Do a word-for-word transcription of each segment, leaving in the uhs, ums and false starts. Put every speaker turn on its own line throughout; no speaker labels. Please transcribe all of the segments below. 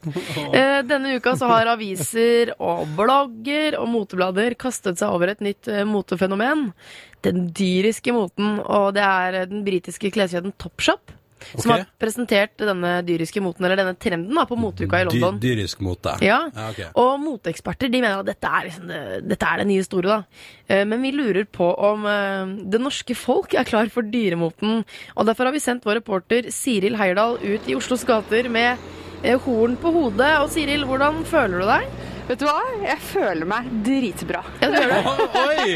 Eh, denne uka så har aviser og blogger og moteblader kastet seg over et nytt eh, motefenomen. Den dyriske moten, og det er den britiske kleskjeden Topshop. Okay. Som har presentert denne dyriske moten, eller denne trenden da, på moteuka i London.
Dy dyrisk mote.
Ja,
ja okay.
Og moteeksperter, de mener at dette er, liksom det, dette er det nye store da. Eh, men vi lurer på om eh, det norske folk er klar for dyremoten, og derfor har vi sendt vår reporter Siril Heierdal ut i Oslos gater med eh, horn på hodet. Og Siril, hvordan føler du deg?
Vet du hva? Jeg føler meg dritbra.
Ja, du gjør det.
Oi!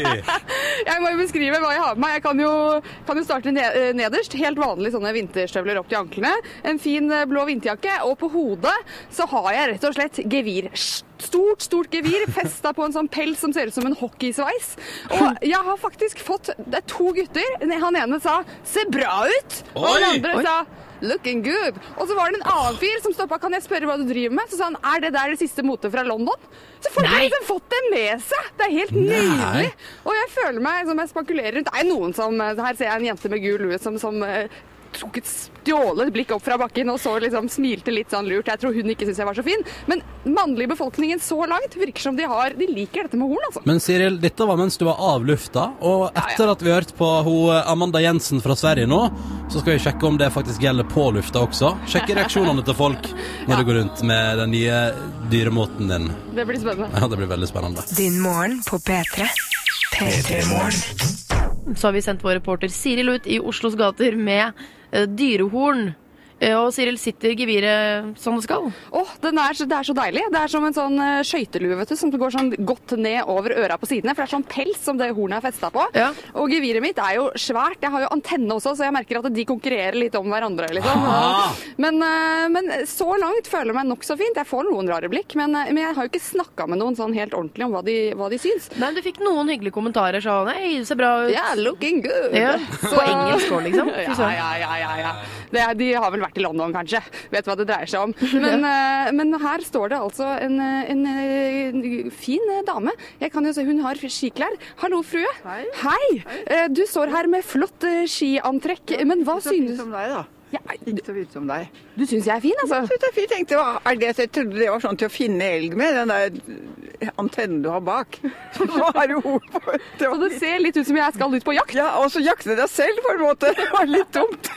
Jeg må jo beskrive hva jeg har med meg. Jeg kan jo, kan jo starte nederst. Helt vanlige sånne vinterstøvler opp til anklene. En fin blå vinterjakke. Og på hodet så har jeg rett og slett gevir. Stort, stort gevir festet på en sånn pels som ser ut som en hockeysveis. Og jeg har faktisk fått, det er to gutter. Han ene sa, se bra ut. Og
Oi!
den andre
Oi.
sa, looking good. Og så var det en annen fyr som stoppet, kan jeg spørre hva du driver med? Så sa han, er det der det siste motet fra London? Så folk har liksom fått det med seg. Det er helt nydelig. Og jeg føler meg som jeg spakulerer rundt. Det er noen som, her ser jeg en jente med gul lue som, som uh, tok et stjålet blikk opp fra bakken og så liksom smilte litt sånn lurt. Jeg tror hun ikke synes jeg var så fin. Men mannlige befolkningen så langt virker som de har, de liker dette med horn, altså.
Men Siril, dette var mens du var av lufta, og etter ja, ja. at vi har hørt på hun Amanda Jensen fra Sverige nå, så skal vi sjekke om det faktisk gjelder på lufta også. Sjekke reaksjonene til folk når ja. du går rundt med den nye dyremåten din.
Det blir spennende.
Ja, det blir veldig spennende.
Din morgen på P tre. P tre Morgen.
Så har vi sendt vår reporter Siril ut i Oslos gater med uh, dyrehorn. Og Siril, sitter geviret som det skal?
Åh, den er, det er så deilig. Det er som en sånn skøytelue, vet du, som går sånn godt ned over øra på sidene, for det er sånn pels som det hornet er festet på.
Ja.
Og geviret mitt er jo svært. Jeg har jo antenne også, så jeg merker at de konkurrerer litt om hverandre, liksom. Men, men så langt føler jeg meg nok så fint. Jeg får noen rare blikk, men, men jeg har jo ikke snakket med noen sånn helt ordentlig om hva de, hva de syns.
Nei, du fikk noen hyggelige kommentarer, sånn, hei, det ser bra ut.
Ja, yeah, looking good.
Ja. Så... På engelsk også, liksom.
Ja, ja, ja, ja, ja. Det, de har vel vært i London, kanskje. Vet hva det dreier seg om. Men, uh, men her står det altså en, en, en fin dame. Jeg kan jo se, hun har skiklær. Hallo, frue.
Hei.
Hei. Uh, du står her med flott uh, skiantrekk. Ja, men hva synes
du? Som deg, da.
Ja,
ikke så fint som deg.
Du synes jeg er fin, altså?
Jeg synes jeg er fin. Tenkte, hva er det? Jeg trodde det var sånn til å finne elg med, den der antennen du har bak. Så har du horn på.
Det, det ser litt ut som jeg skal ut på jakt.
Ja, og så jakte deg selv på en måte. Det var litt dumt.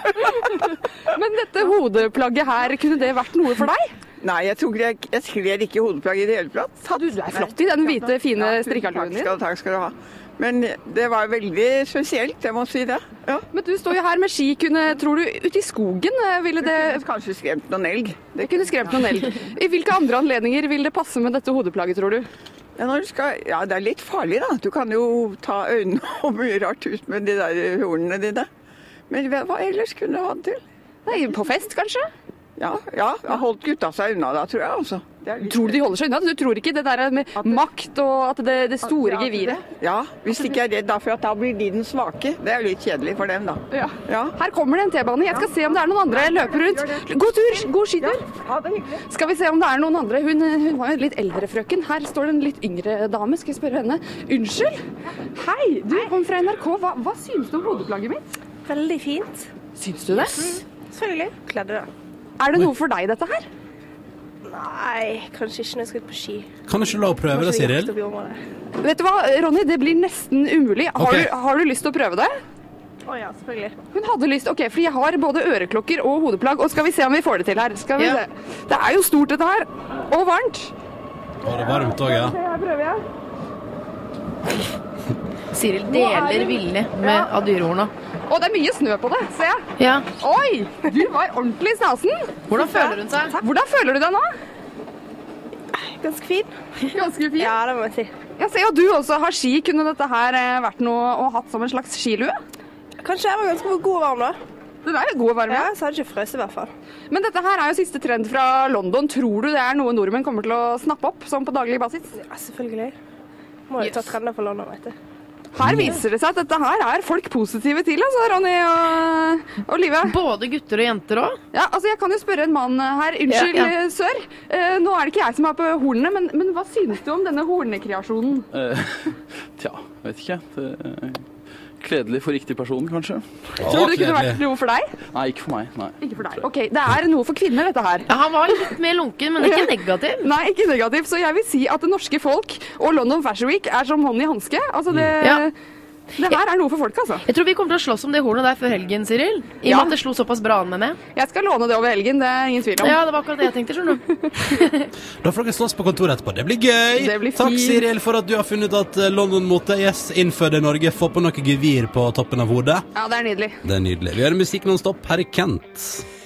Men dette hodeplagget her, kunne det vært noe for deg?
Nei, jeg tror jeg, jeg skler ikke hodeplagg i det hele plass.
Du, du er flott i den hvite, fine ja, strikkaluen din.
Takk skal du ha. Men det var veldig spesielt, jeg må si det. Ja.
Men du står jo her med ski. Kunne, tror du, ute i skogen ville det...
Det kunne kanskje skremt noen elg.
Det kunne skremt noen elg. I hvilke andre anledninger vil det passe med dette hodeplagget, tror du?
Ja, når du skal, ja, det er litt farlig da. Du kan jo ta øynene og mye rart ut med de der hornene dine. Men hva ellers kunne du ha det til?
Nei, på fest, kanskje?
Ja, ja, jeg har holdt gutta seg unna da, tror jeg også.
Tror du de holder seg unna? Du tror ikke det der med det, makt og at det, det store
ja,
geviret?
Ja, hvis ikke jeg er redd da, for at da blir de den svake. Det er litt kjedelig for dem da.
Ja.
Ja.
Her kommer det en T-bane. Jeg skal se om det er noen andre løper rundt. God tur, god skitur.
Ja, det er hyggelig.
Skal vi se om det er noen andre. Hun, hun var jo litt eldre frøken. Her står det en litt yngre dame. Skal jeg spørre henne? Unnskyld? Hei, du kom fra N R K. Hva, hva synes du om hodeplagget mitt?
Veldig fint.
Syns du det?
Mm, selvfølgelig. Kledde det.
Er det noe for deg, dette her?
Nei, kanskje ikke når jeg skal ut på ski.
Kan du ikke la å prøve det, Siril?
Vet du hva, Ronny, det blir nesten umulig. Har,
okay.
du, har du lyst til å prøve det?
Å ja, selvfølgelig.
Hun hadde lyst, ok, for jeg har både øreklokker og hodeplagg, og skal vi se om vi får det til her. Skal vi
ja.
se. Det er jo stort dette her, og varmt.
Å, det er varmt også, ja.
Her prøver jeg.
Siril deler villig med
ja.
av dyrehorna.
Og det er mye snø på det, ser jeg.
Ja.
Oi, du var ordentlig snasen.
Hvordan føler hun seg?
Hvordan føler du deg nå?
Ganske fin.
Ganske fin?
Ja, det må jeg si.
Jeg ser jo at du også har ski. Kunne dette her vært noe å hatt som en slags skilue?
Kanskje jeg var ganske god og varm da.
Det er jo god og varm,
ja. Så hadde jeg ikke frøst i hvert fall.
Men dette her er jo siste trend fra London. Tror du det er noe nordmenn kommer til å snappe opp, sånn på daglig basis?
Ja, selvfølgelig. Må jo yes. ta trender fra London, vet du.
Her viser det seg at dette her er folk positive til, altså, Ronny og, og Live.
Både gutter og jenter også?
Ja, altså jeg kan jo spørre en mann her. Unnskyld, ja, ja. Sør. Eh, nå er det ikke jeg som er på hornene, men, men hva synes du om denne hornekreasjonen?
Uh, tja, vet ikke. Det, kledelig for riktig person, kanskje.
Tror du det kunne vært noe for deg?
Nei, ikke for meg. Nei.
Ikke for deg. Ok, det er noe for kvinner, dette her.
Ja, han var litt mer lunken, men ikke negativ.
Nei, ikke negativ. Så jeg vil si at det norske folk og London Fashion Week er som hånd i hanske. Altså, det,
Ja.
det her er noe for folk, altså.
Jeg tror vi kommer til å slåss om det hornet der før helgen, Cyril. I og
Ja.
med at det slo såpass bra an med meg.
Jeg skal låne det over helgen, det er ingen tvil om.
Ja, det var akkurat det jeg tenkte, skjønner du.
Da får dere slåss på kontoret etterpå. Det blir gøy!
Det blir
Takk,
fint.
Cyril, for at du har funnet at eh, London-mote yes, innfør det i Norge. Få på noe gevir på toppen av hodet.
Ja, det er nydelig.
Det er nydelig. Vi hører musikk non-stop. Her er Kent.